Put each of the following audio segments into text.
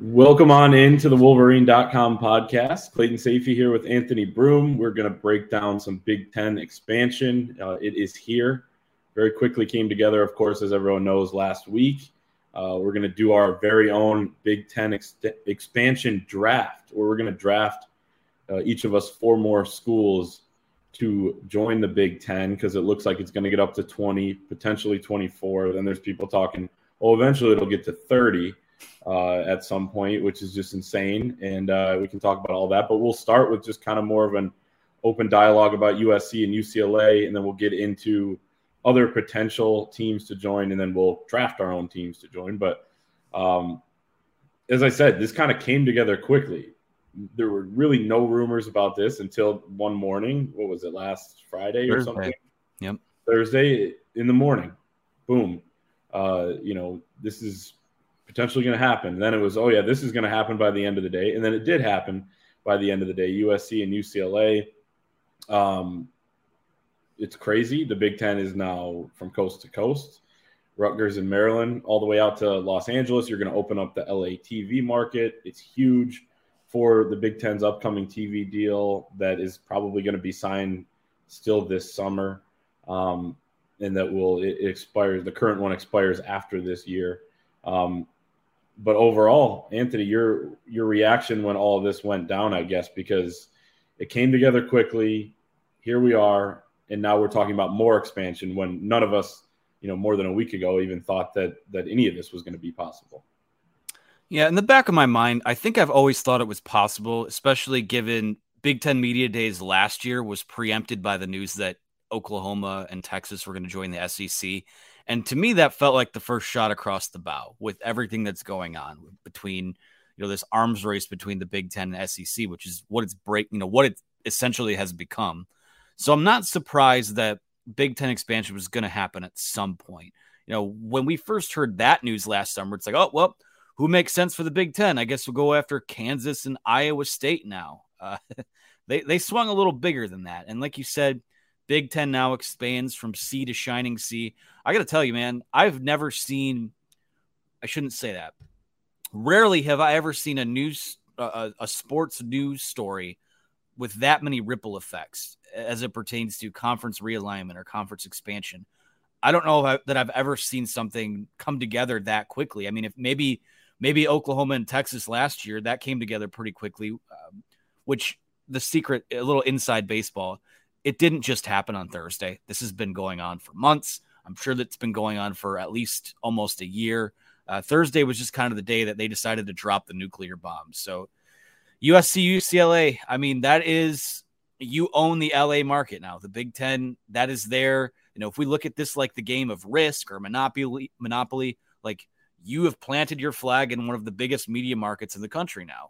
Welcome on into the Wolverine.com podcast. Clayton Sayfie here with Anthony Broom. We're going to break down some Big Ten expansion. It is here. Very quickly came together, of course, as everyone knows, last week. We're going to do our very own Big Ten expansion draft, where we're going to draft each of us 4 more schools to join the Big Ten, because it looks like it's going to get up to 20, potentially 24. Then there's people talking, eventually it'll get to 30. At some point, which is just insane. And we can talk about all that, but we'll start with just kind of more of an open dialogue about USC and UCLA, and then we'll get into other potential teams to join, and then we'll draft our own teams to join. But as I said, this kind of came together quickly. There were really no rumors about this until one morning. What was it, last Friday or something? Yep. Thursday in the morning. Boom. This is potentially going to happen. Then it was, this is going to happen by the end of the day. And then it did happen by the end of the day. USC and UCLA. It's crazy. The Big Ten is now from coast to coast. Rutgers and Maryland, all the way out to Los Angeles. You're going to open up the LA TV market. It's huge for the Big Ten's upcoming TV deal that is probably going to be signed still this summer. And that it expires. The current one expires after this year. But overall, Anthony, your reaction when all of this went down, I guess, because it came together quickly. Here we are, and now we're talking about more expansion when none of us, more than a week ago even thought that any of this was going to be possible. Yeah, in the back of my mind, I think I've always thought it was possible, especially given Big Ten Media Days last year was preempted by the news that Oklahoma and Texas were going to join the SEC. And to me, that felt like the first shot across the bow with everything that's going on between, this arms race between the Big Ten and SEC, which is what what it essentially has become. So I'm not surprised that Big Ten expansion was going to happen at some point. When we first heard that news last summer, it's like, who makes sense for the Big Ten? I guess we'll go after Kansas and Iowa State now. They swung a little bigger than that. And like you said, Big Ten now expands from sea to shining sea. I got to tell you, man, I've never seen – I shouldn't say that. Rarely have I ever seen a sports news story with that many ripple effects as it pertains to conference realignment or conference expansion. I don't know that I've ever seen something come together that quickly. I mean, if maybe Oklahoma and Texas last year, that came together pretty quickly, which the secret, a little inside baseball – it didn't just happen on Thursday. This has been going on for months. I'm sure that's been going on for at least almost a year. Thursday was just kind of the day that they decided to drop the nuclear bomb. So USC, UCLA, I mean, you own the LA market now. The Big Ten, that is there. If we look at this like the game of Risk or Monopoly, like you have planted your flag in one of the biggest media markets in the country now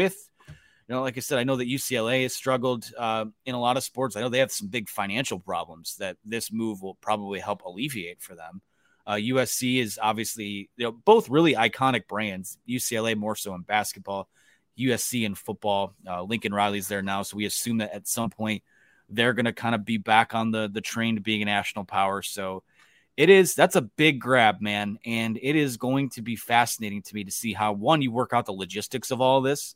like I said, I know that UCLA has struggled in a lot of sports. I know they have some big financial problems that this move will probably help alleviate for them. USC is obviously, both really iconic brands. UCLA more so in basketball, USC in football. Lincoln Riley's there now, so we assume that at some point they're going to kind of be back on the train to being a national power. So that's a big grab, man, and it is going to be fascinating to me to see how, one, you work out the logistics of all this.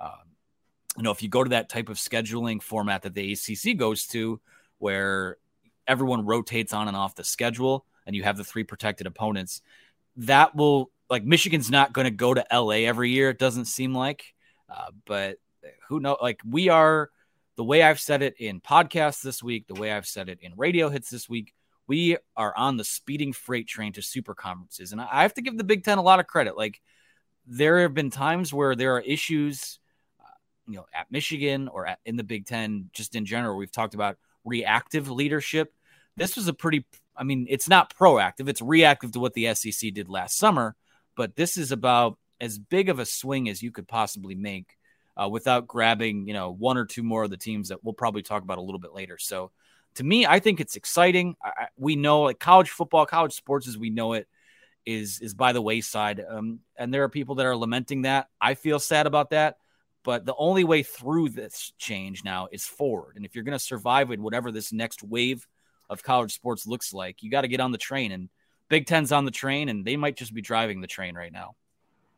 If you go to that type of scheduling format that the ACC goes to, where everyone rotates on and off the schedule and you have the 3 protected opponents, that will, like, Michigan's not going to go to LA every year. It doesn't seem like, but who knows? Like, we are, the way I've said it in podcasts this week, the way I've said it in radio hits this week, we are on the speeding freight train to super conferences. And I have to give the Big Ten a lot of credit. Like, there have been times where there are issues, at Michigan or in the Big Ten, just in general. We've talked about reactive leadership. This was it's not proactive. It's reactive to what the SEC did last summer, but this is about as big of a swing as you could possibly make without grabbing, 1 or 2 more of the teams that we'll probably talk about a little bit later. So to me, I think it's exciting. We know, like, college football, college sports as we know it is by the wayside. And there are people that are lamenting that. I feel sad about that. But the only way through this change now is forward. And if you're going to survive in whatever this next wave of college sports looks like, you got to get on the train. And Big Ten's on the train, and they might just be driving the train right now.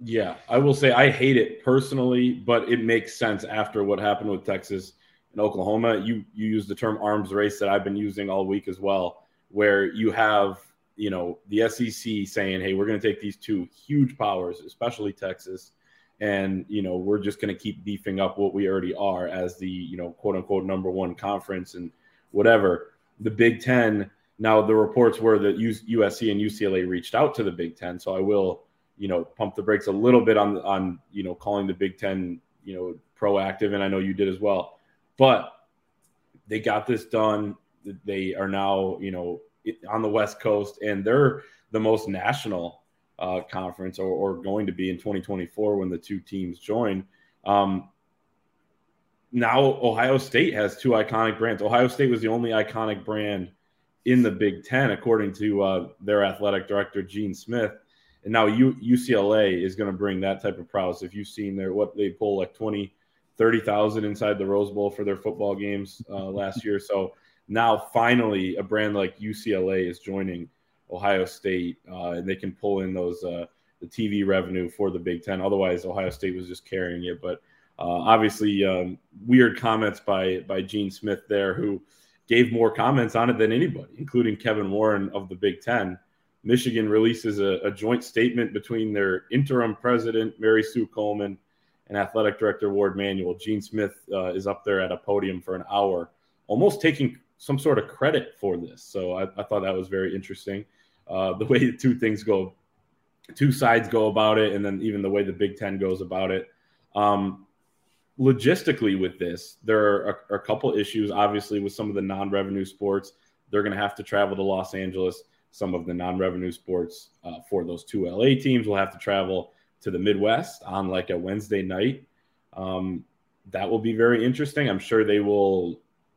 Yeah, I will say I hate it personally, but it makes sense after what happened with Texas and Oklahoma. You use the term arms race that I've been using all week as well, where you have, the SEC saying, hey, we're going to take these two huge powers, especially Texas, and, we're just going to keep beefing up what we already are as the, quote unquote number one conference and whatever. The Big Ten, now the reports were that USC and UCLA reached out to the Big Ten. So I will, pump the brakes a little bit on calling the Big Ten, proactive. And I know you did as well, but they got this done. They are now, on the West Coast, and they're the most national conference or going to be in 2024 when the two teams join. Now Ohio State has two iconic brands. Ohio State was the only iconic brand in the Big Ten, according to their athletic director, Gene Smith. And now UCLA is going to bring that type of prowess. If you've seen what they pull, like 30,000 inside the Rose Bowl for their football games last year. So now finally a brand like UCLA is joining Ohio State, and they can pull in those the TV revenue for the Big Ten. Otherwise, Ohio State was just carrying it. But obviously, weird comments by Gene Smith there, who gave more comments on it than anybody, including Kevin Warren of the Big Ten. Michigan releases a joint statement between their interim president, Mary Sue Coleman, and athletic director, Ward Manuel. Gene Smith is up there at a podium for an hour, almost taking some sort of credit for this. So I thought that was very interesting. The way the two sides go about it, and then even the way the Big Ten goes about it. Logistically with this, there are a couple issues, obviously, with some of the non-revenue sports. They're going to have to travel to Los Angeles. Some of the non-revenue sports for those two LA teams will have to travel to the Midwest on like a Wednesday night. That will be very interesting. I'm sure they will,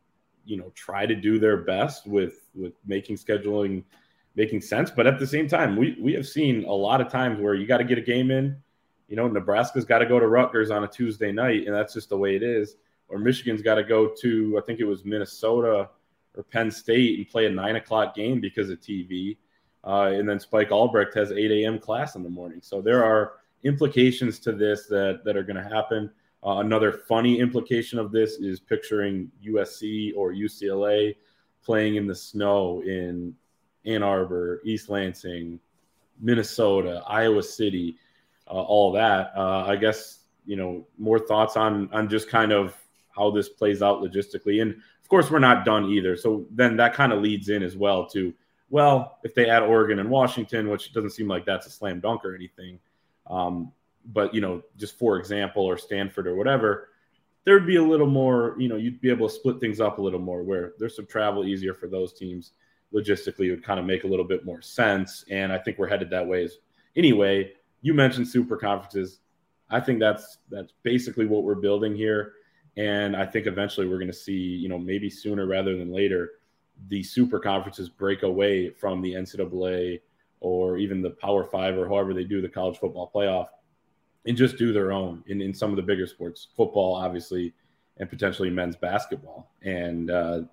try to do their best with making scheduling making sense. But at the same time, we have seen a lot of times where you got to get a game in. Nebraska's got to go to Rutgers on a Tuesday night, and that's just the way it is. Or Michigan's got to go to, I think it was Minnesota or Penn State, and play a 9:00 game because of TV. And then Spike Albrecht has 8 a.m. class in the morning. So there are implications to this that are going to happen. Another funny implication of this is picturing USC or UCLA playing in the snow in Ann Arbor, East Lansing, Minnesota, Iowa City, all that. I guess, more thoughts on just kind of how this plays out logistically. And of course, we're not done either. So then that kind of leads in as well to, well, if they add Oregon and Washington, which doesn't seem like that's a slam dunk or anything, but, just for example, or Stanford or whatever, there'd be a little more, you'd be able to split things up a little more where there's some travel easier for those teams. Logistically, it would kind of make a little bit more sense. And I think we're headed that way. Anyway, you mentioned super conferences. I think that's basically what we're building here. And I think eventually we're going to see, maybe sooner rather than later, the super conferences break away from the NCAA or even the Power Five or however they do the college football playoff and just do their own in some of the bigger sports, football, obviously, and potentially men's basketball. And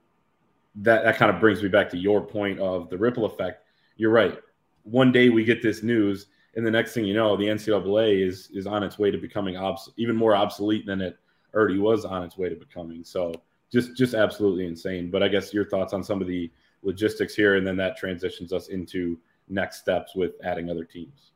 that kind of brings me back to your point of the ripple effect. You're right. One day we get this news, and the next thing you know, the NCAA is on its way to becoming even more obsolete than it already was on its way to becoming. So just absolutely insane. But I guess your thoughts on some of the logistics here, and then that transitions us into next steps with adding other teams.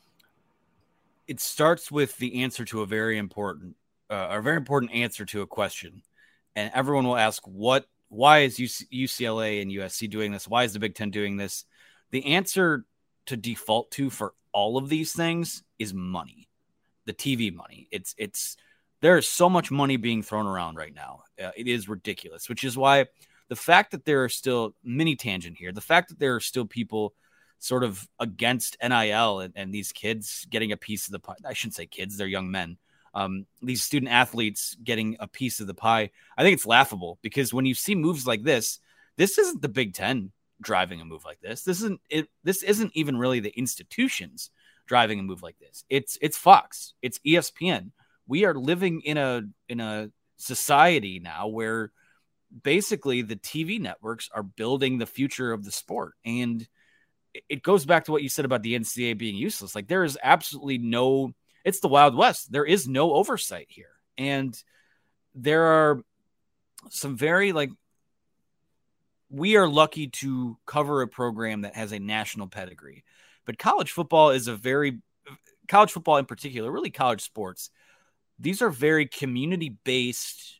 It starts with the answer to a very important answer to a question. And everyone will ask, why is UCLA and USC doing this? Why is the Big Ten doing this? The answer to default to for all of these things is money, the TV money. There is so much money being thrown around right now. It is ridiculous, which is why the fact that there are still mini tangent here, the fact that there are still people sort of against NIL and these kids getting a piece of the pie. I shouldn't say kids, they're young men. These student athletes getting a piece of the pie. I think it's laughable because when you see moves like this isn't the Big Ten driving a move like this. This isn't even really the institutions driving a move like this. It's Fox, it's ESPN. We are living in a society now where basically the TV networks are building the future of the sport. And it goes back to what you said about the NCAA being useless. Like there is absolutely no it's the Wild West. There is no oversight here. And there are some very we are lucky to cover a program that has a national pedigree, but college football in particular, really college sports, these are very community-based,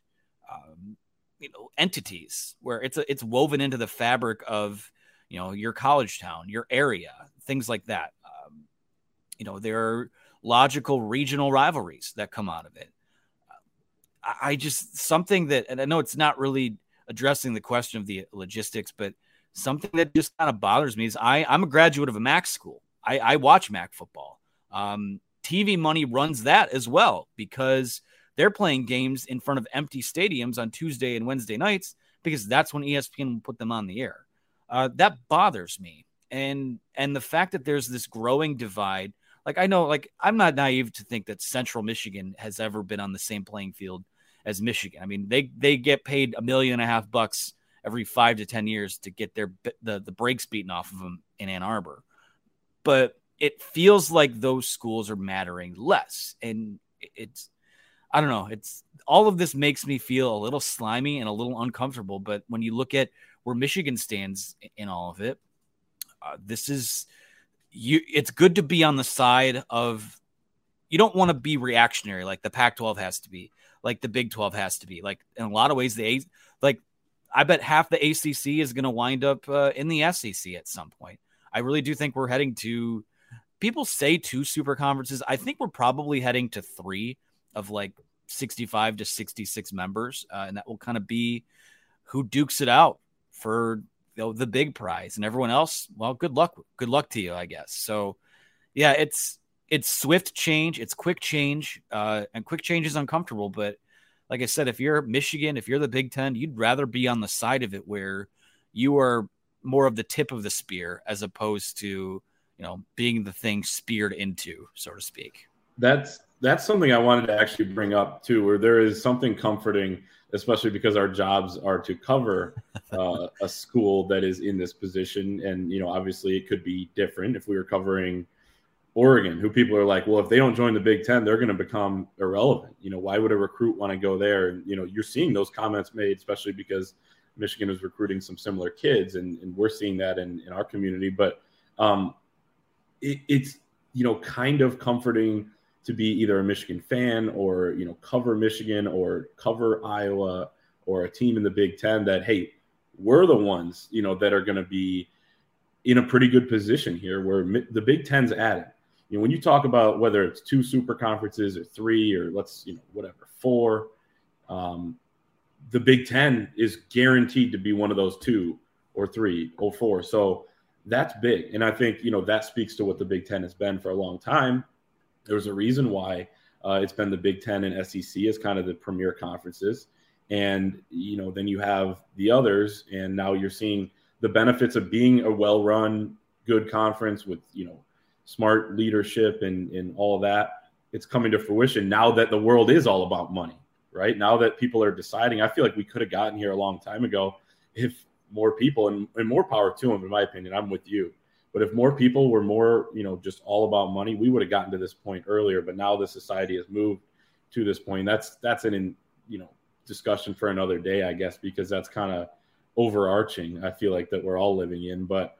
entities where it's woven into the fabric of, your college town, your area, things like that. There are logical regional rivalries that come out of it. Something that, and I know it's not really addressing the question of the logistics, but something that just kind of bothers me is I'm a graduate of a MAC school. I watch MAC football. TV money runs that as well because they're playing games in front of empty stadiums on Tuesday and Wednesday nights because that's when ESPN will put them on the air. That bothers me. And the fact that there's this growing divide, I know, I'm not naive to think that Central Michigan has ever been on the same playing field as Michigan. I mean, they get paid $1.5 million every 5 to 10 years to get the brakes beaten off of them in Ann Arbor. But it feels like those schools are mattering less. And I don't know. All of this makes me feel a little slimy and a little uncomfortable. But when you look at where Michigan stands in all of it, it's good to be on the side of, you don't want to be reactionary like the Pac-12 has to be, like the Big 12 has to be. In a lot of ways, I bet half the ACC is going to wind up in the SEC at some point. I really do think we're heading to, people say 2 super conferences. I think we're probably heading to 3 of 65 to 66 members. And that will kind of be who dukes it out for the big prize, and everyone else, well, good luck to you, I guess. So yeah, it's swift change. It's quick change, and quick change is uncomfortable. But like I said, if you're Michigan, if you're the Big Ten, you'd rather be on the side of it where you are more of the tip of the spear as opposed to, being the thing speared into, so to speak. That's something I wanted to actually bring up too, where there is something comforting, especially because our jobs are to cover a school that is in this position. And, obviously it could be different if we were covering Oregon, who people are like, well, if they don't join the Big Ten, they're going to become irrelevant. Why would a recruit want to go there? And, you're seeing those comments made, especially because Michigan is recruiting some similar kids, and we're seeing that in our community. But it's, kind of comforting to be either a Michigan fan or, cover Michigan or cover Iowa or a team in the Big Ten that, hey, we're the ones, that are going to be in a pretty good position here where the Big Ten's at it. When you talk about whether it's 2 super conferences or 3 or whatever, 4, the Big Ten is guaranteed to be one of those 2 or 3 or 4. So that's big. And I think, that speaks to what the Big Ten has been for a long time. There's a reason why it's been the Big Ten and SEC as kind of the premier conferences. And, then you have the others. And now you're seeing the benefits of being a well-run, good conference with, smart leadership and all of that. It's coming to fruition now that the world is all about money, right? Now that people are deciding, I feel like we could have gotten here a long time ago if more people, and more power to them, in my opinion, I'm with you. But if more people were more, just all about money, we would have gotten to this point earlier. But now the society has moved to this point. That's an discussion for another day, I guess, because that's kind of overarching, I feel like, that we're all living in. But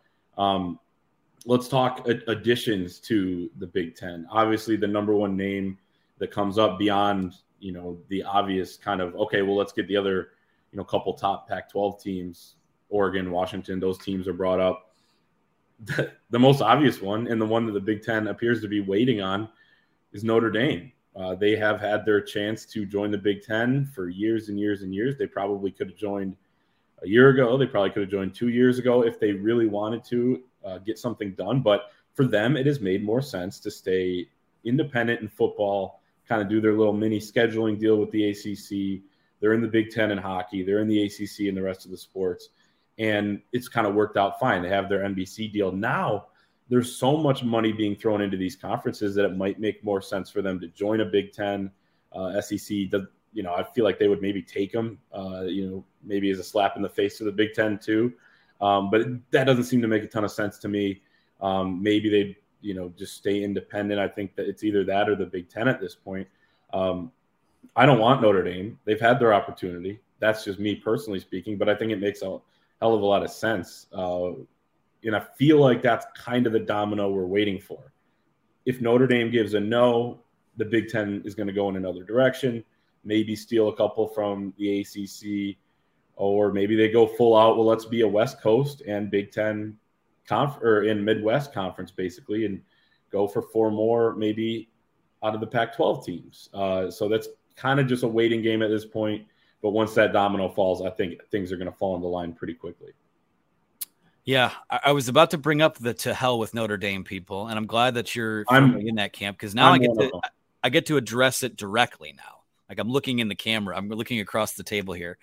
let's talk additions to the Big Ten. Obviously, the number one name that comes up beyond, the obvious kind of, okay, well, let's get the other, couple top Pac-12 teams, Oregon, Washington, those teams are brought up. The most obvious one, and the one that the Big Ten appears to be waiting on, is Notre Dame. They have had their chance to join the Big Ten for years and years and years. They probably could have joined a year ago. They probably could have joined 2 years ago if they really wanted to get something done. But for them, it has made more sense to stay independent in football, kind of do their little mini scheduling deal with the ACC. They're in the Big Ten in hockey. They're in the ACC and the rest of the sports. And it's kind of worked out fine. They have their NBC deal. Now there's so much money being thrown into these conferences that it might make more sense for them to join a Big Ten. SEC, I feel like they would maybe take them, maybe as a slap in the face to the Big Ten too. But that doesn't seem to make a ton of sense to me. Maybe they, just stay independent. I think that it's either that or the Big Ten at this point. I don't want Notre Dame. They've had their opportunity. That's just me personally speaking, but I think it makes a hell of a lot of sense. And I feel like that's kind of the domino we're waiting for. If Notre Dame gives a no, the Big Ten is going to go in another direction, maybe steal a couple from the ACC, or maybe they go full out. Well, let's be a West Coast and Big Ten or in Midwest conference basically, and go for 4 more, maybe out of the Pac-12 teams. So that's kind of just a waiting game at this point. But once that domino falls, I think things are going to fall into line pretty quickly. Yeah, I was about to bring up the to hell with Notre Dame people, and I'm glad that you're in that camp, because now I get to address it directly now. Like, I'm looking in the camera. I'm looking across the table here.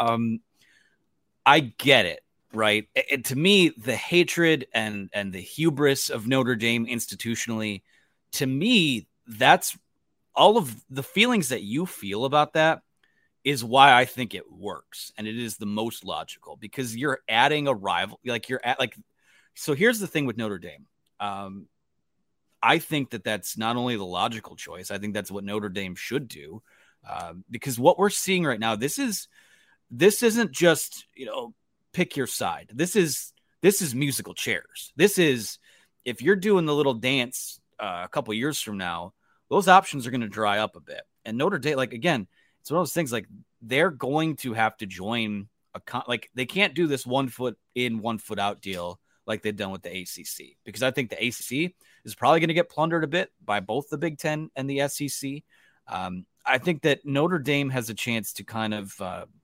I get it, right? And to me, the hatred and the hubris of Notre Dame institutionally, to me, that's all of the feelings that you feel about that is why I think it works. And it is the most logical, because you're adding a rival. So here's the thing with Notre Dame. I think that that's not only the logical choice, I think that's what Notre Dame should do. Because what we're seeing right now, this isn't just, pick your side. This is musical chairs. This is, if you're doing the little dance a couple years from now, those options are going to dry up a bit. And Notre Dame, again, it's one of those things, they're going to have to join they can't do this 1 foot in, 1 foot out deal like they've done with the ACC, because I think the ACC is probably going to get plundered a bit by both the Big Ten and the SEC. I think that Notre Dame has a chance to kind of,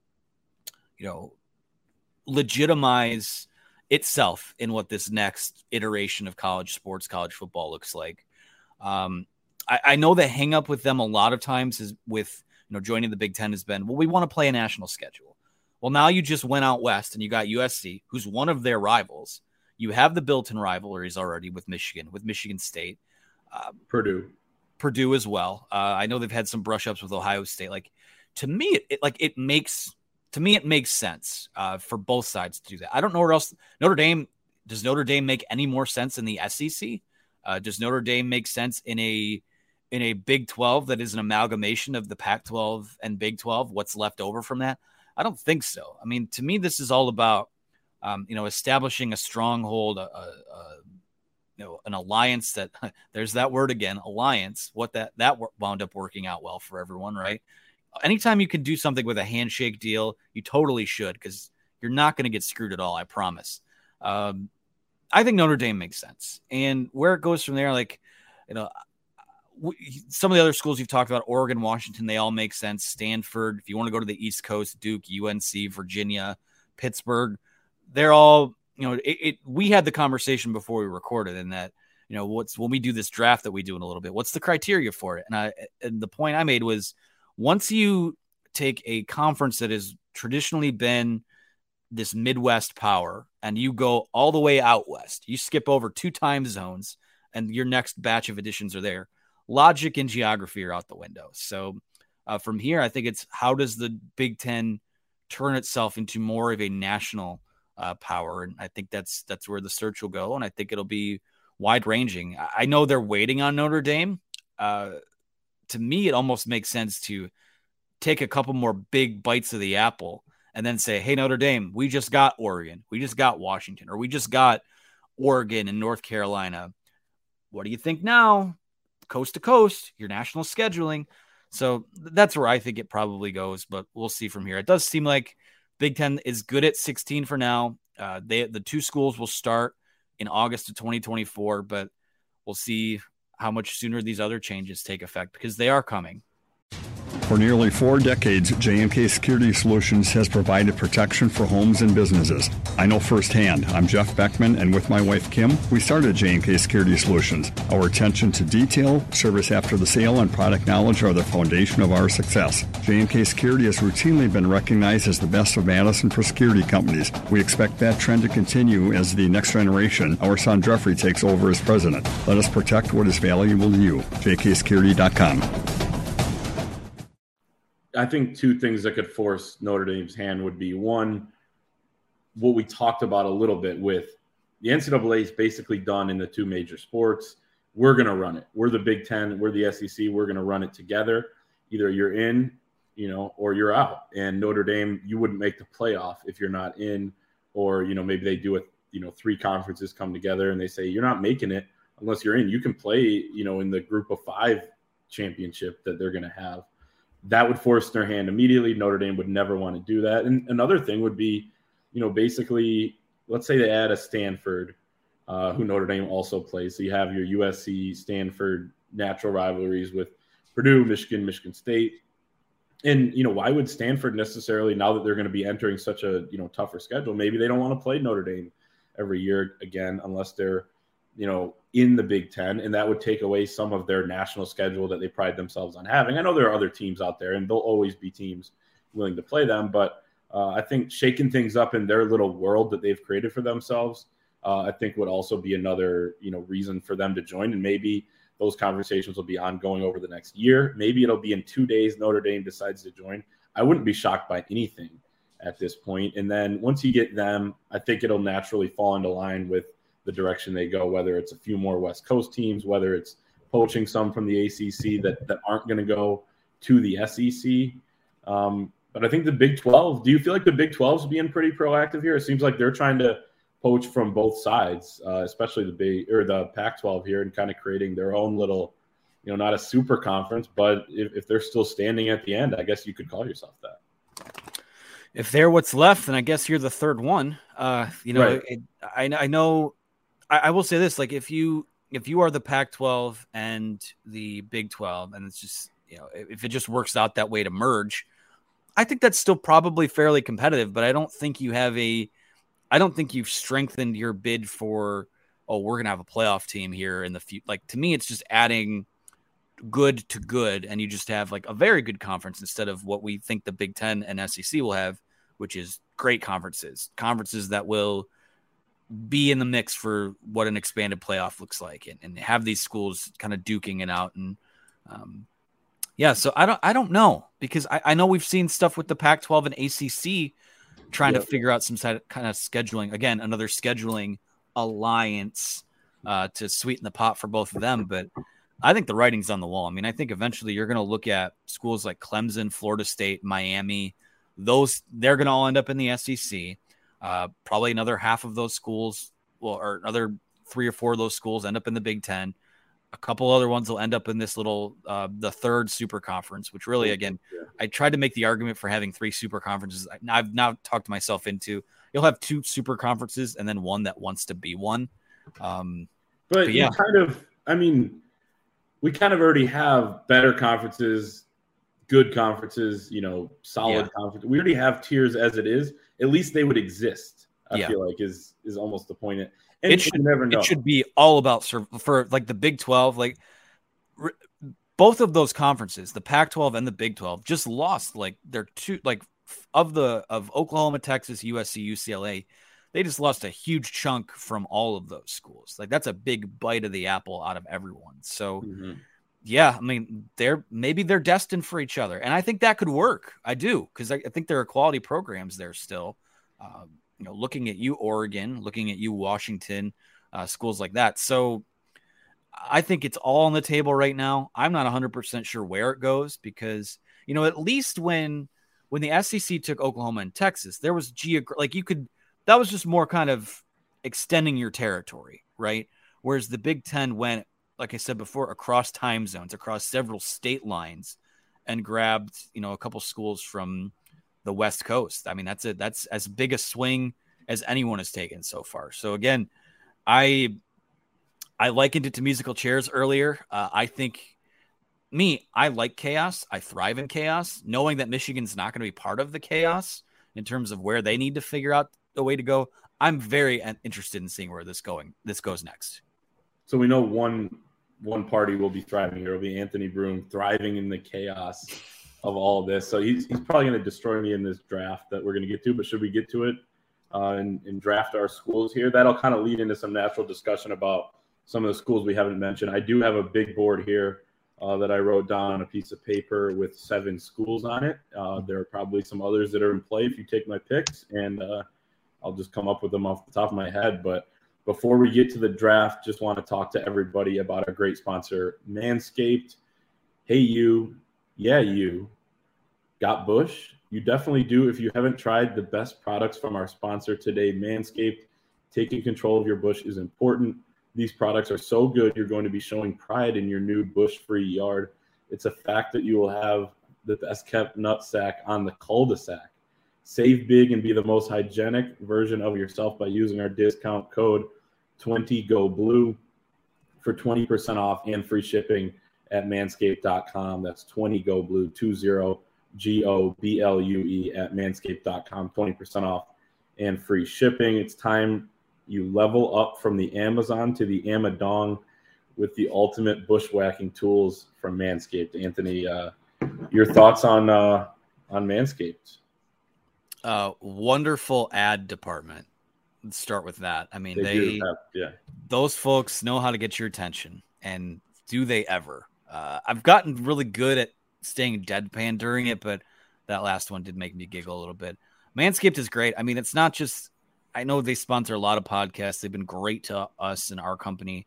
legitimize itself in what this next iteration of college sports, college football looks like. I know the hang up with them a lot of times is with, joining the Big Ten has been, well, we want to play a national schedule. Well, now you just went out west and you got USC, who's one of their rivals. You have the built-in rivalries already with Michigan State, Purdue as well. I know they've had some brush-ups with Ohio State. To me, it makes sense for both sides to do that. I don't know where else does Notre Dame make any more sense in the SEC? Does Notre Dame make sense in a Big 12 that is an amalgamation of the Pac-12 and Big 12? What's left over from that? I don't think so. I mean, to me, this is all about, establishing a stronghold, an alliance that there's that word again, alliance, what that wound up working out well for everyone, right? Anytime you can do something with a handshake deal, you totally should, because you're not going to get screwed at all. I promise. I think Notre Dame makes sense, and where it goes from there, some of the other schools you've talked about, Oregon, Washington, they all make sense. Stanford, if you want to go to the East Coast, Duke, UNC, Virginia, Pittsburgh, they're all, we had the conversation before we recorded, and that, when we do this draft that we do in a little bit, what's the criteria for it? And the point I made was, once you take a conference that has traditionally been this Midwest power and you go all the way out west, you skip over 2 time zones and your next batch of additions are there. Logic and geography are out the window. So from here, I think it's, how does the Big Ten turn itself into more of a national power? And I think that's where the search will go. And I think it'll be wide ranging. I know they're waiting on Notre Dame. To me, it almost makes sense to take a couple more big bites of the apple and then say, hey, Notre Dame, we just got Oregon, we just got Washington, or we just got Oregon and North Carolina. What do you think now? Coast to coast, your national scheduling. So that's where I think it probably goes, but we'll see from here. It does seem like Big Ten is good at 16 for now. The 2 schools will start in August of 2024, but we'll see how much sooner these other changes take effect, because they are coming. For nearly 4 decades, J&K Security Solutions has provided protection for homes and businesses. I know firsthand. I'm Jeff Beckman, and with my wife, Kim, we started J&K Security Solutions. Our attention to detail, service after the sale, and product knowledge are the foundation of our success. J&K Security has routinely been recognized as the best of Madison for security companies. We expect that trend to continue as the next generation, our son Jeffrey, takes over as president. Let us protect what is valuable to you. jksecurity.com. I think 2 things that could force Notre Dame's hand would be, one, what we talked about a little bit with the NCAA is basically done in the 2 major sports. we're going to run it. We're the Big Ten. We're the SEC. We're going to run it together. Either you're in, or you're out. And Notre Dame, you wouldn't make the playoff if you're not in, or, maybe they do it, 3 conferences come together and they say, you're not making it unless you're in. You can play, in the group of 5 championship that they're going to have. That would force their hand immediately. Notre Dame would never want to do that. And another thing would be, basically, let's say they add a Stanford, who Notre Dame also plays. So you have your USC, Stanford natural rivalries with Purdue, Michigan State. And, why would Stanford necessarily, now that they're going to be entering such a, tougher schedule, maybe they don't want to play Notre Dame every year again, unless they're, in the Big Ten. And that would take away some of their national schedule that they pride themselves on having. I know there are other teams out there, and there'll always be teams willing to play them. But I think shaking things up in their little world that they've created for themselves, I think would also be another, reason for them to join. And maybe those conversations will be ongoing over the next year. Maybe it'll be in 2 days Notre Dame decides to join. I wouldn't be shocked by anything at this point. And then once you get them, I think it'll naturally fall into line with the direction they go, whether it's a few more West Coast teams, whether it's poaching some from the ACC that aren't going to go to the SEC. But I think the Big 12, do you feel like the Big 12 is being pretty proactive here? It seems like they're trying to poach from both sides, especially the Pac-12 here, and kind of creating their own little, not a super conference, but if they're still standing at the end, I guess you could call yourself that. If they're what's left, then I guess you're the third one. Right. I know. I will say this: like if you are the Pac-12 and the Big 12, and it's just if it just works out that way to merge, I think that's still probably fairly competitive. But I don't think you've strengthened your bid for, we're going to have a playoff team here in the future. Like, to me, it's just adding good to good, and you just have like a very good conference instead of what we think the Big Ten and SEC will have, which is great conferences that will be in the mix for what an expanded playoff looks like, and have these schools kind of duking it out. And so I don't know, because I know we've seen stuff with the Pac-12 and ACC trying to figure out some kind of scheduling. Again, another scheduling alliance to sweeten the pot for both of them. But I think the writing's on the wall. I mean, I think eventually you're going to look at schools like Clemson, Florida State, Miami. They're going to all end up in the SEC. Probably another half of those schools, or another 3 or 4 of those schools end up in the Big Ten. A couple other ones will end up in this little, the third super conference, which really, again, I tried to make the argument for having 3 super conferences. I've now talked myself into, you'll have 2 super conferences and then one that wants to be one. But yeah, we kind of already have better conferences, good conferences, solid conferences. We already have tiers as it is. At least they would exist. I feel like is almost the point. And it should never know. It should be all about for like the Big 12, like both of those conferences, the Pac-12 and the Big 12, just lost like their 2, like of Oklahoma, Texas, USC, UCLA. They just lost a huge chunk from all of those schools. Like that's a big bite of the apple out of everyone. So I mean, they're destined for each other. And I think that could work. I do. Cause I think there are quality programs there still, looking at you, Oregon, looking at you, Washington, schools like that. So I think it's all on the table right now. I'm not 100% sure where it goes because, at least when the SEC took Oklahoma and Texas, there was that was just more kind of extending your territory, right? Whereas the Big Ten went, like I said before, across time zones, across several state lines, and grabbed, a couple schools from the West Coast. I mean, that's as big a swing as anyone has taken so far. So again, I likened it to musical chairs earlier. I like chaos. I thrive in chaos, knowing that Michigan's not going to be part of the chaos in terms of where they need to figure out a way to go. I'm very interested in seeing where this goes next. So we know one party will be thriving. There will be Anthony Broome thriving in the chaos of all of this. So he's probably going to destroy me in this draft that we're going to get to. But should we get to it and draft our schools here? That'll kind of lead into some natural discussion about some of the schools we haven't mentioned. I do have a big board here that I wrote down on a piece of paper with 7 schools on it. There are probably some others that are in play if you take my picks, and I'll just come up with them off the top of my head. But Before we get to the draft, just want to talk to everybody about our great sponsor, Manscaped. Hey, you. Yeah, you. Got bush? You definitely do. If you haven't tried the best products from our sponsor today, Manscaped, taking control of your bush is important. These products are so good, you're going to be showing pride in your new bush-free yard. It's a fact that you will have the best-kept nutsack on the cul-de-sac. Save big and be the most hygienic version of yourself by using our discount code 20GoBlue for 20% off and free shipping at manscaped.com. That's 20GoBlue, 20GOBLUE at manscaped.com, 20% off and free shipping. It's time you level up from the Amazon to the Amadong with the ultimate bushwhacking tools from Manscaped. Anthony, your thoughts on Manscaped? Wonderful ad department. Let's start with that. I mean, those folks know how to get your attention, and do they ever? I've gotten really good at staying deadpan during it, but that last one did make me giggle a little bit. Manscaped is great. I mean, it's not just, I know they sponsor a lot of podcasts. They've been great to us and our company.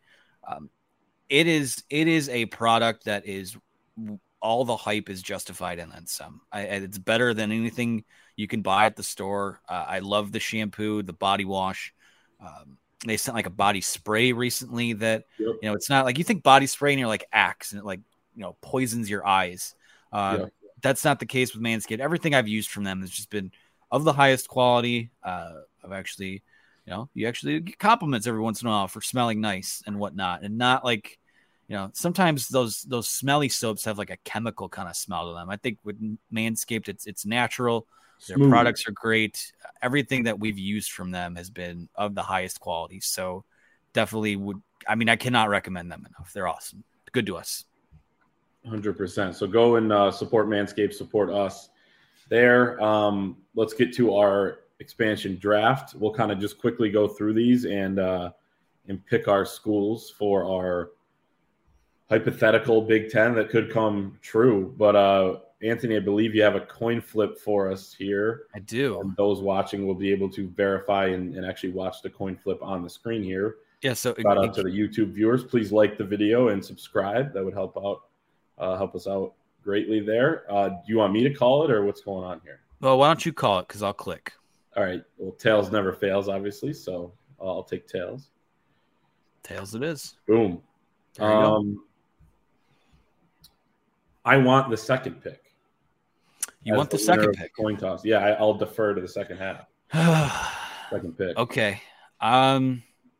It is a product that is, all the hype is justified and then some. It's better than anything you can buy at the store. I love the shampoo, the body wash. They sent like a body spray recently that, it's not like you think body spray and you're like Axe and it like, poisons your eyes. That's not the case with Manscaped. Everything I've used from them has just been of the highest quality. I've actually, you actually get compliments every once in a while for smelling nice and whatnot. And not like, sometimes those smelly soaps have like a chemical kind of smell to them. I think with Manscaped, it's natural. Their products are great. Everything that we've used from them has been of the highest quality. So definitely I cannot recommend them enough. They're awesome. Good to us. 100%. So go and support Manscaped, support us there. Let's get to our expansion draft. We'll kind of just quickly go through these and pick our schools for our hypothetical Big Ten that could come true. But Anthony, I believe you have a coin flip for us here. I do. And those watching will be able to verify and actually watch the coin flip on the screen here. Yeah. So shout out to the YouTube viewers. Please like the video and subscribe. That would help us out greatly there. Do you want me to call it or what's going on here? Well, why don't you call it? Because I'll click. All right. Well, tails never fails, obviously. So I'll take tails. Tails it is. Boom. There you go. I want the second pick. You want the second pick? Coin toss. Yeah, I'll defer to the second half. Second pick. Okay. I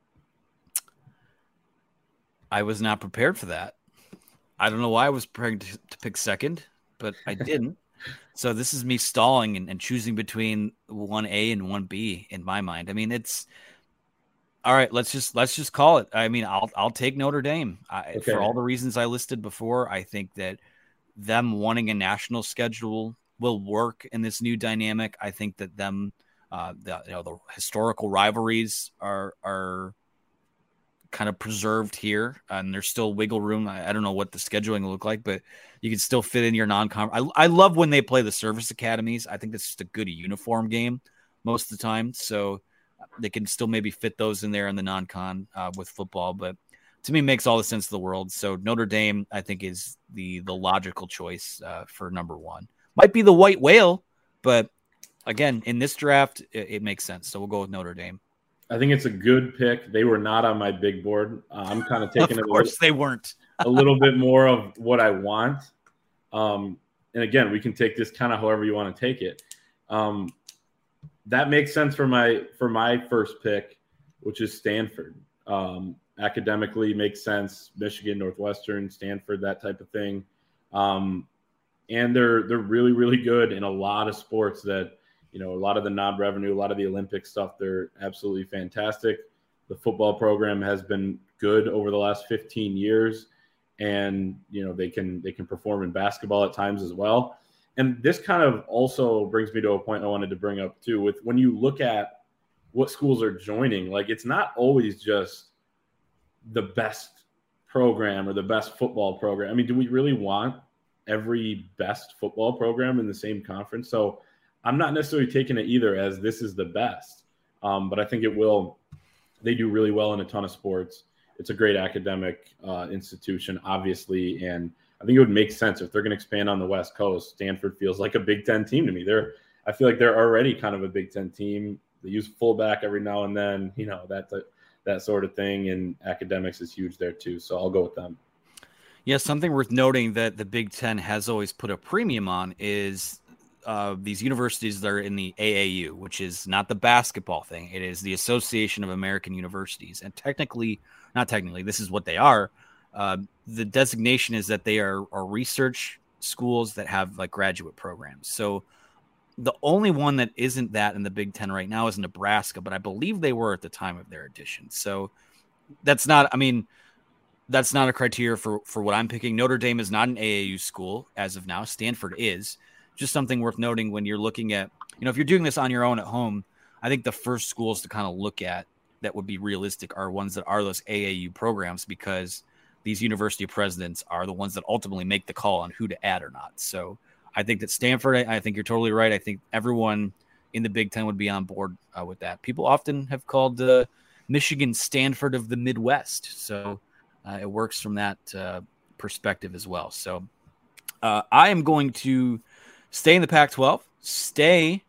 was not prepared for that. I don't know why I was prepared to pick second, but I didn't. So this is me stalling and choosing between 1A and 1B in my mind. I mean, it's all right. Let's just call it. I mean, I'll take Notre Dame for all the reasons I listed before. I think that them wanting a national schedule will work in this new dynamic. I think that them, the historical rivalries are kind of preserved here, and there's still wiggle room. I don't know what the scheduling will look like, but you can still fit in your non-conference. I love when they play the service academies. I think that's just a good uniform game most of the time, so they can still maybe fit those in there in the non-con with football. But to me, it makes all the sense in the world. So Notre Dame, I think, is the logical choice for number one. Might be the white whale, but again, in this draft, it makes sense. So we'll go with Notre Dame. I think it's a good pick. They were not on my big board. I'm kind of taking it. Of course, they weren't. A little bit more of what I want. And again, we can take this kind of however you want to take it. That makes sense for my first pick, which is Stanford. Academically makes sense. Michigan, Northwestern, Stanford, that type of thing. And they're really, really good in a lot of sports that, a lot of the non-revenue, a lot of the Olympic stuff, they're absolutely fantastic. The football program has been good over the last 15 years. And, they can perform in basketball at times as well. And this kind of also brings me to a point I wanted to bring up too, with when you look at what schools are joining, like it's not always just the best program or the best football program. I mean, do we really want every best football program in the same conference? So I'm not necessarily taking it either as this is the best, but I think it will They do really well in a ton of sports. It's a great academic institution, obviously, and I think it would make sense if they're going to expand on the West Coast. Stanford feels like a Big Ten team to me. I feel like they're already kind of a Big Ten team. They use fullback every now and then, that sort of thing, and academics is huge there too. So I'll go with them. Yeah, something worth noting that the Big Ten has always put a premium on is these universities that are in the AAU, which is not the basketball thing. It is the Association of American Universities. And not technically, this is what they are. The designation is that they are research schools that have like graduate programs. So the only one that isn't that in the Big Ten right now is Nebraska, but I believe they were at the time of their addition. So that's not a criteria for what I'm picking. Notre Dame is not an AAU school as of now. Stanford is. Just something worth noting when you're looking at, if you're doing this on your own at home, I think the first schools to kind of look at that would be realistic are ones that are those AAU programs, because these university presidents are the ones that ultimately make the call on who to add or not. So I think that Stanford, I think you're totally right. I think everyone in the Big Ten would be on board with that. People often have called Michigan Stanford of the Midwest. So it works from that perspective as well. So I am going to stay in the Pac-12, stay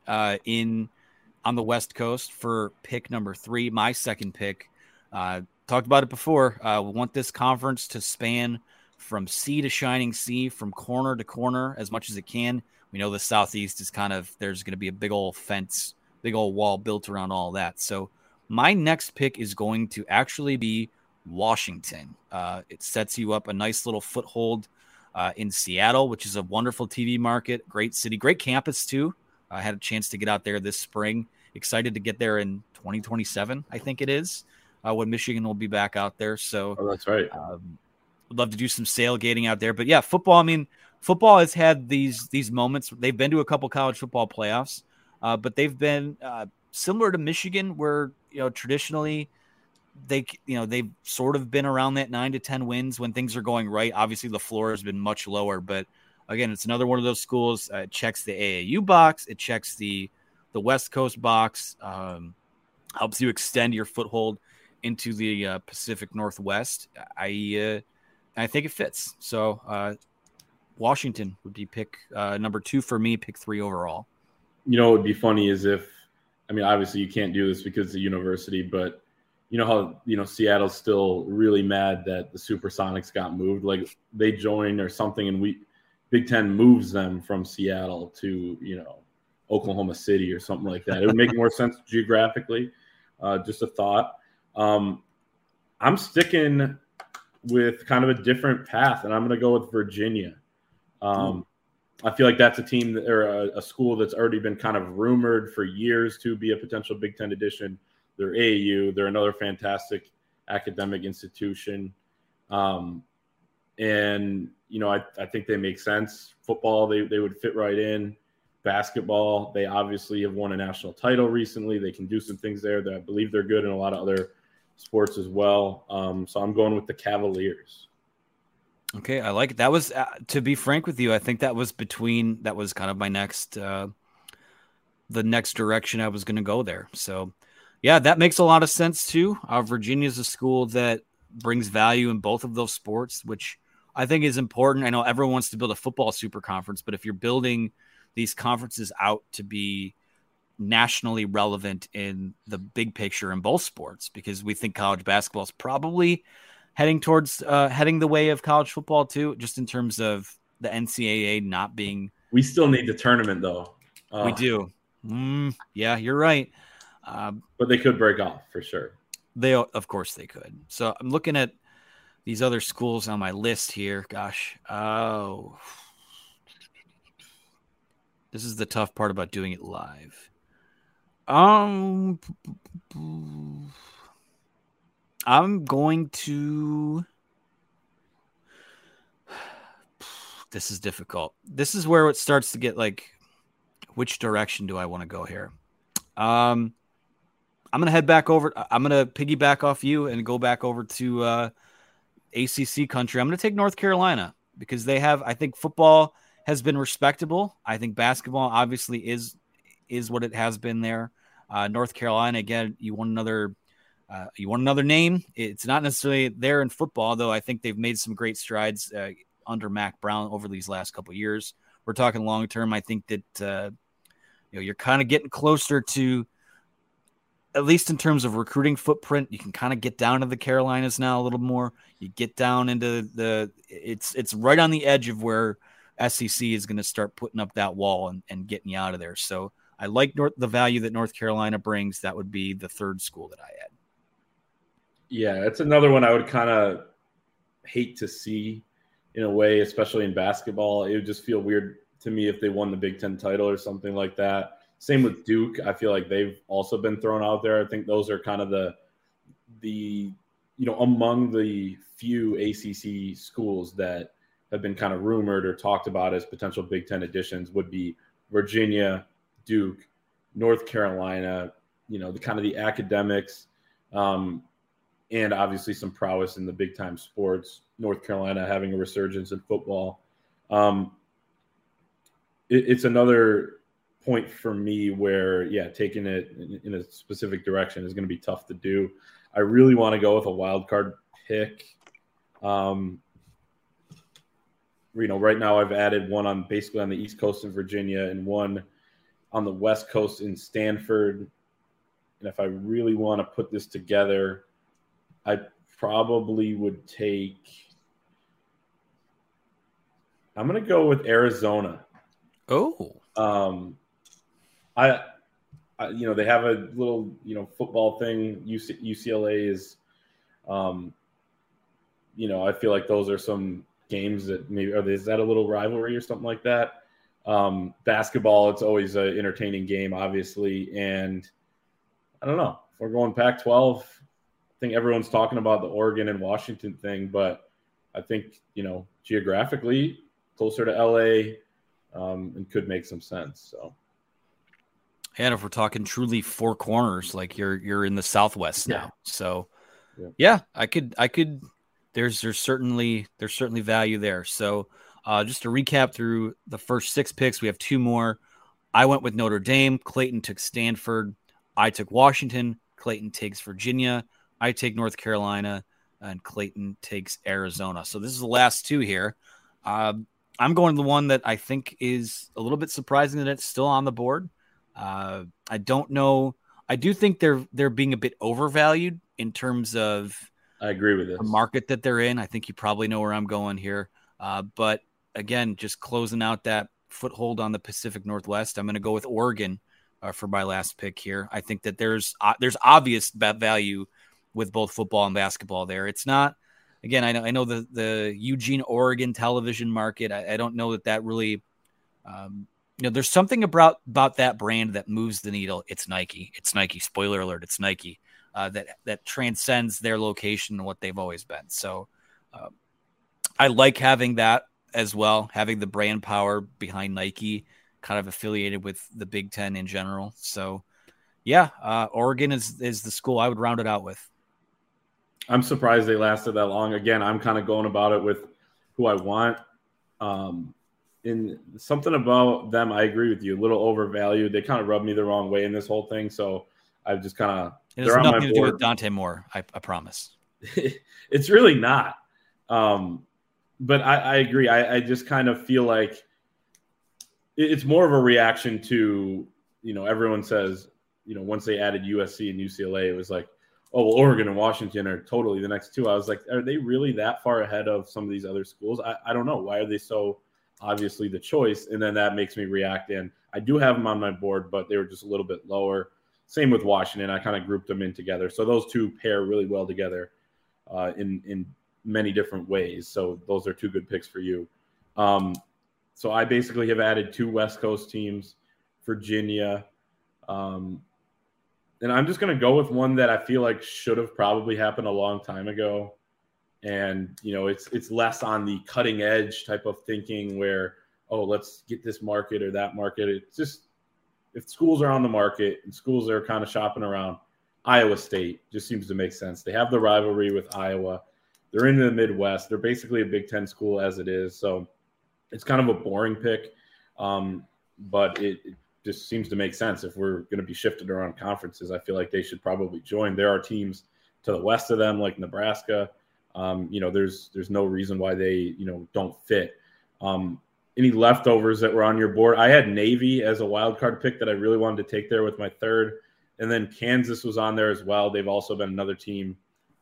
on the West Coast for pick number 3, my second pick. Talked about it before. We want this conference to span from sea to shining sea, from corner to corner as much as it can. We know the Southeast is there's going to be a big old fence, big old wall built around all that. So my next pick is going to actually be Washington. It sets you up a nice little foothold in Seattle, which is a wonderful TV market, great city, great campus too. I had a chance to get out there this spring. Excited to get there in 2027, I think it is, when Michigan will be back out there. So that's right. Would love to do some sailgating out there. But yeah, football. I mean, football has had these moments. They've been to a couple college football playoffs, but they've been similar to Michigan, where traditionally they've sort of been around that 9 to 10 wins when things are going right. Obviously, the floor has been much lower, but again, it's another one of those schools. It checks the AAU box. It checks the West Coast box. Helps you extend your foothold into the Pacific Northwest. I think it fits. So Washington would be pick number 2 for me, pick 3 overall. What would be funny is obviously you can't do this because of the university, but how Seattle's still really mad that the Supersonics got moved. Like they join or something, and Big Ten moves them from Seattle to Oklahoma City or something like that. It would make more sense geographically. Just a thought. I'm sticking with kind of a different path, and I'm going to go with Virginia. I feel like that's a team or a school that's already been kind of rumored for years to be a potential Big Ten addition. They're AAU. They're another fantastic academic institution. And, I think they make sense. Football, they would fit right in. Basketball, they obviously have won a national title recently. They can do some things there that I believe they're good in a lot of other sports as well. So I'm going with the Cavaliers. Okay, I like it. That was, to be frank with you, I think that was kind of my next, the next direction I was going to go there. So, yeah, that makes a lot of sense too. Virginia is a school that brings value in both of those sports, which I think is important. I know everyone wants to build a football super conference, but if you're building these conferences out to be nationally relevant in the big picture in both sports, because we think college basketball is probably heading the way of college football too, just in terms of the NCAA not being. We still need the tournament though. We do. Yeah, you're right. But they could break off for sure. Of course they could. So I'm looking at these other schools on my list here. Gosh. Oh, this is the tough part about doing it live. I'm going to. This is difficult. This is where it starts to get like, which direction do I want to go here? I'm going to head back over. I'm going to piggyback off you and go back over to ACC country. I'm going to take North Carolina because they have, I think football has been respectable. I think basketball obviously is what it has been there. North Carolina, again, you want another You want another name? It's not necessarily there in football, though I think they've made some great strides under Mac Brown over these last couple of years. We're talking long term. I think that you're kind of getting closer to, at least in terms of recruiting footprint, you can kind of get down to the Carolinas now a little more. You get down into it's right on the edge of where SEC is going to start putting up that wall and getting you out of there. So I like the value that North Carolina brings. That would be the third school that I add. Yeah, it's another one I would kind of hate to see in a way, especially in basketball. It would just feel weird to me if they won the Big Ten title or something like that. Same with Duke. I feel like they've also been thrown out there. I think those are kind of the among the few ACC schools that have been kind of rumored or talked about as potential Big Ten additions would be Virginia, Duke, North Carolina, the kind of the academics, and obviously some prowess in the big time sports. North Carolina having a resurgence in football. It's another point for me where, taking it in a specific direction is going to be tough to do. I really want to go with a wild card pick. Right now I've added one basically on the East Coast in Virginia and one on the West Coast in Stanford. And if I really want to put this together, I probably would I'm going to go with Arizona. Oh. They have a little, football thing. UCLA is, I feel like those are some games that maybe, is that a little rivalry or something like that? Basketball, it's always an entertaining game, obviously. And I don't know if we're going Pac-12, I think everyone's talking about the Oregon and Washington thing, but I think, geographically closer to LA, and could make some sense. So. And if we're talking truly four corners, like you're in the Southwest now. Yeah. So I could, there's certainly value there. So just to recap through the first 6 picks, we have 2 more. I went with Notre Dame. Clayton took Stanford. I took Washington. Clayton takes Virginia. I take North Carolina, and Clayton takes Arizona. So this is the last 2 here. I'm going to the one that I think is a little bit surprising that it's still on the board. I don't know. I do think they're being a bit overvalued in terms of I agree with this. The market that they're in. I think you probably know where I'm going here. But again, just closing out that foothold on the Pacific Northwest, I'm going to go with Oregon for my last pick here. I think that there's obvious value with both football and basketball there. It's not, again, I know the Eugene, Oregon television market. I don't know that really, there's something about that brand that moves the needle. It's Nike. It's Nike. Spoiler alert. It's Nike. That transcends their location and what they've always been. So I like having that as well, having the brand power behind Nike kind of affiliated with the Big Ten in general. So Oregon is the school I would round it out with. I'm surprised they lasted that long. Again, I'm kind of going about it with who I want. In something about them, I agree with you, a little overvalued. They kind of rubbed me the wrong way in this whole thing. So I've just kind of, it has nothing to do with Dante Moore. I promise. It's really not. But I agree. I just kind of feel like it's more of a reaction to, everyone says, once they added USC and UCLA, it was like, oh, well, Oregon and Washington are totally the next 2. I was like, are they really that far ahead of some of these other schools? I don't know. Why are they so obviously the choice? And then that makes me react. And I do have them on my board, but they were just a little bit lower. Same with Washington. I kind of grouped them in together. So those 2 pair really well together in many different ways. So those are 2 good picks for you. So I basically have added 2 West Coast teams, Virginia. And I'm just going to go with one that I feel like should have probably happened a long time ago. And, it's less on the cutting edge type of thinking where, oh, let's get this market or that market. It's just, if schools are on the market and schools are kind of shopping around, Iowa State just seems to make sense. They have the rivalry with Iowa. They're in the Midwest. They're basically a Big Ten school as it is. So it's kind of a boring pick, but it just seems to make sense. If we're going to be shifted around conferences, I feel like they should probably join. There are teams to the west of them, like Nebraska. There's no reason why they, don't fit. Any leftovers that were on your board? I had Navy as a wild card pick that I really wanted to take there with my third. And then Kansas was on there as well. They've also been another team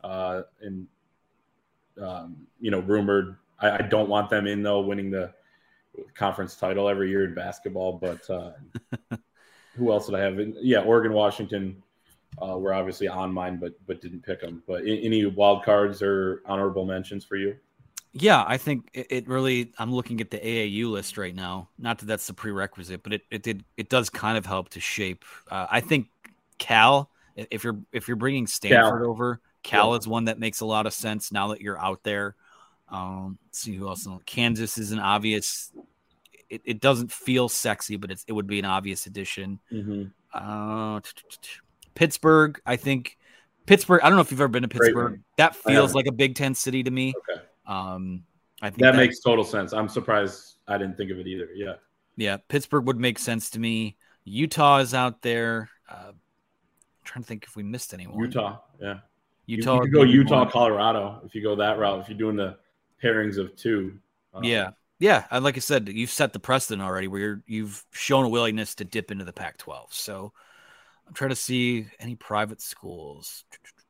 rumored. I don't want them in, though, winning the conference title every year in basketball. But who else did I have? Oregon, Washington were obviously on mine, but didn't pick them. But any wild cards or honorable mentions for you? Yeah, I think it really. I'm looking at the AAU list right now. Not that that's the prerequisite, but it does kind of help to shape. I think Cal, if you're bringing Stanford over, Cal is one that makes a lot of sense now that you're out there. Let's see who else. Kansas is an obvious. It doesn't feel sexy, but it would be an obvious addition. Mm-hmm. Pittsburgh, I think. Pittsburgh. I don't know if you've ever been to Pittsburgh. That feels like a Big Ten city to me. Okay. I think that makes total sense. I'm surprised I didn't think of it either. Yeah. Yeah. Pittsburgh would make sense to me. Utah is out there. I'm trying to think if we missed anyone. Utah. Yeah. Utah. You could go Utah, Colorado if you go that route, if you're doing the pairings of two. Yeah. Yeah. And like I said, you've set the precedent already where you've shown a willingness to dip into the Pac-12. So I'm trying to see any private schools.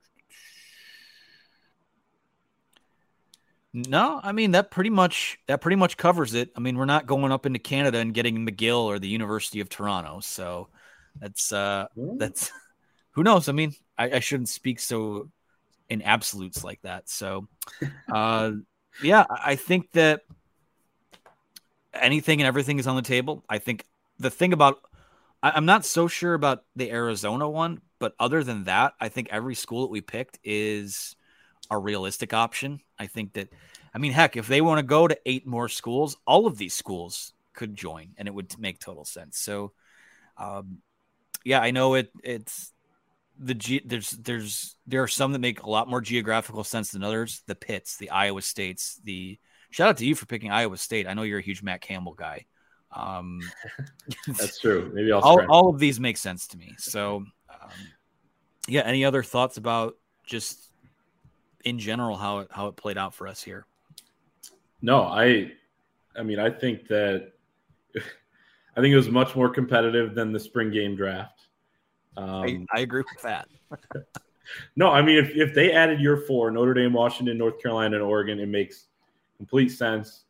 No, I mean that pretty much covers it. I mean, we're not going up into Canada and getting McGill or the University of Toronto, so that's who knows. I mean, I shouldn't speak so in absolutes like that. So, yeah, I think that anything and everything is on the table. I think the thing about I'm not so sure about the Arizona one, but other than that, I think every school that we picked is a realistic option. I think that, I mean, heck, if they want to go to 8 more schools, all of these schools could join and it would make total sense. So, yeah, I know it's there are some that make a lot more geographical sense than others. The Pitts, the Iowa States, shout out to you for picking Iowa State. I know you're a huge Matt Campbell guy. That's true. Maybe all of these make sense to me. So, yeah. Any other thoughts about just in general how it played out for us here? No, I mean, I think it was much more competitive than the spring game draft. I agree with that. No, I mean, if they added your 4, Notre Dame, Washington, North Carolina, and Oregon, it makes complete sense.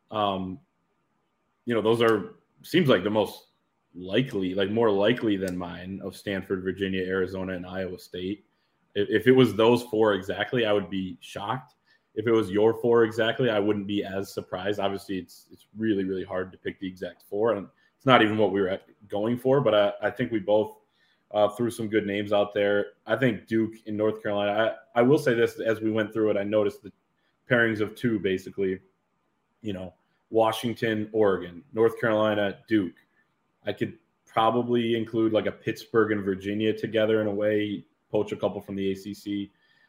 Those seems like the most likely, like more likely than mine, of Stanford, Virginia, Arizona, and Iowa State. If it was those 4 exactly, I would be shocked. If it was your 4 exactly, I wouldn't be as surprised. Obviously, it's really, really hard to pick the exact 4, and it's not even what we were going for. But I think we both threw some good names out there. I think Duke in North Carolina. I will say this: as we went through it, I noticed the pairings of 2, basically. Washington, Oregon, North Carolina, Duke. I could probably include like a Pittsburgh and Virginia together in a way. Poach a couple from the ACC.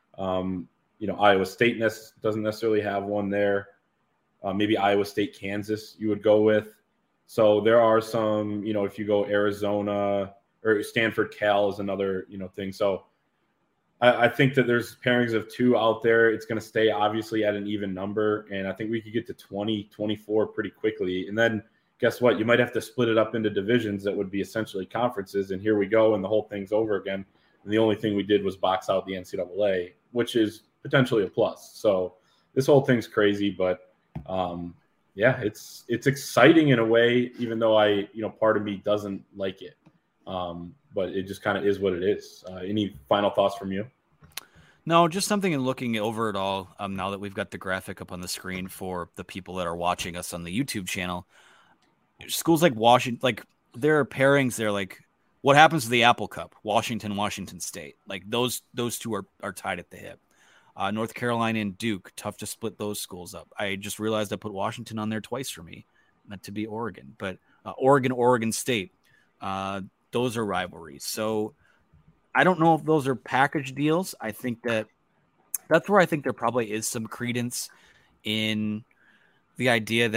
Iowa State doesn't necessarily have one there. Maybe Iowa State, Kansas you would go with. So there are some, if you go Arizona or Stanford, Cal is another, thing. So I think that there's pairings of 2 out there. It's going to stay obviously at an even number. And I think we could get to 20, 24 pretty quickly. And then guess what? You might have to split it up into divisions that would be essentially conferences. And here we go. And the whole thing's over again. And the only thing we did was box out the NCAA, which is potentially a plus. So this whole thing's crazy, but yeah, it's exciting in a way, even though part of me doesn't like it. But it just kind of is what it is. Any final thoughts from you? No, just something in looking over it all. Now that we've got the graphic up on the screen for the people that are watching us on the YouTube channel, schools like Washington, like there are pairings there, like, what happens to the Apple Cup? Washington State. Like those 2 are tied at the hip. North Carolina and Duke, tough to split those schools up. I just realized I put Washington on there twice for me, meant to be Oregon. But Oregon State, those are rivalries. So I don't know if those are package deals. I think that's where I think there probably is some credence in the idea that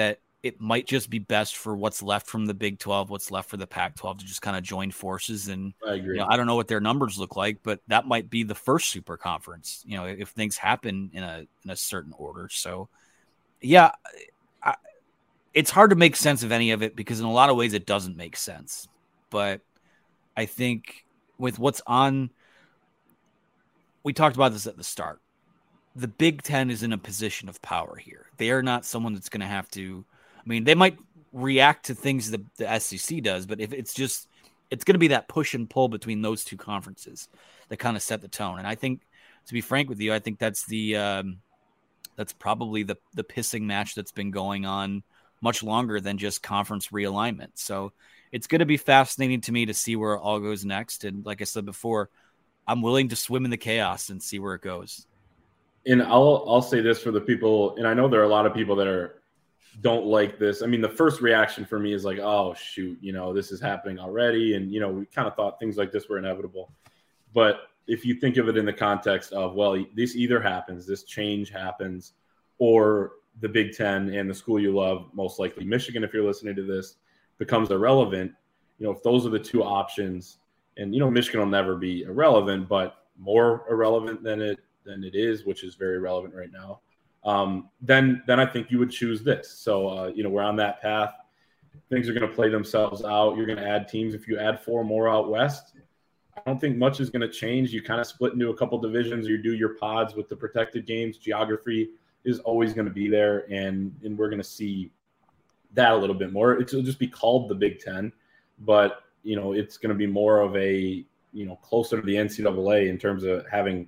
it might just be best for what's left from the Big 12, what's left for the Pac-12 to just kind of join forces. And I agree. I don't know what their numbers look like, but that might be the first super conference, if things happen in a certain order. So yeah, it's hard to make sense of any of it because in a lot of ways it doesn't make sense. But I think with what's on, we talked about this at the start. The Big Ten is in a position of power here. They are not someone that's going to have to, they might react to things that the SEC does, but if it's going to be that push and pull between those two conferences that kind of set the tone. And I think, to be frank with you, I think that's that's probably the pissing match that's been going on much longer than just conference realignment. So it's going to be fascinating to me to see where it all goes next. And like I said before, I'm willing to swim in the chaos and see where it goes. And I'll say this for the people, and I know there are a lot of people that don't like this. The first reaction for me is like, oh, shoot, this is happening already. And, we kind of thought things like this were inevitable. But if you think of it in the context of, well, this either happens, this change happens, or the Big Ten and the school you love, most likely Michigan, if you're listening to this, becomes irrelevant. If those are the two options, and, Michigan will never be irrelevant, but more irrelevant than it is, which is very relevant right now. Then I think you would choose this. So, we're on that path. Things are going to play themselves out. You're going to add teams. If you add 4 more out west, I don't think much is going to change. You kind of split into a couple divisions. You do your pods with the protected games. Geography is always going to be there, and we're going to see that a little bit more. It'll just be called the Big Ten, but, it's going to be more of a, closer to the NCAA in terms of having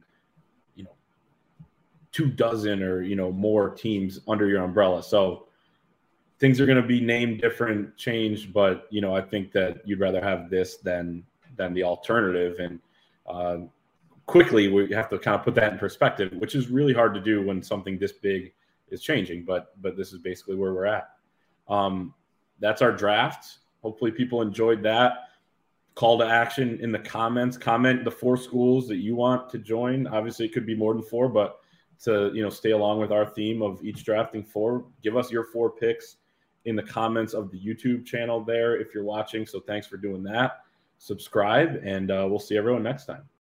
24 or more teams under your umbrella. So things are going to be named different, changed, but I think that you'd rather have this than the alternative. And quickly we have to kind of put that in perspective, which is really hard to do when something this big is changing. But this is basically where we're at. That's our draft. Hopefully people enjoyed that. Call to action in the comments. Comment the 4 schools that you want to join. Obviously, it could be more than 4, but to stay along with our theme of each drafting 4, give us your 4 picks in the comments of the YouTube channel there if you're watching. So thanks for doing that. Subscribe, and we'll see everyone next time.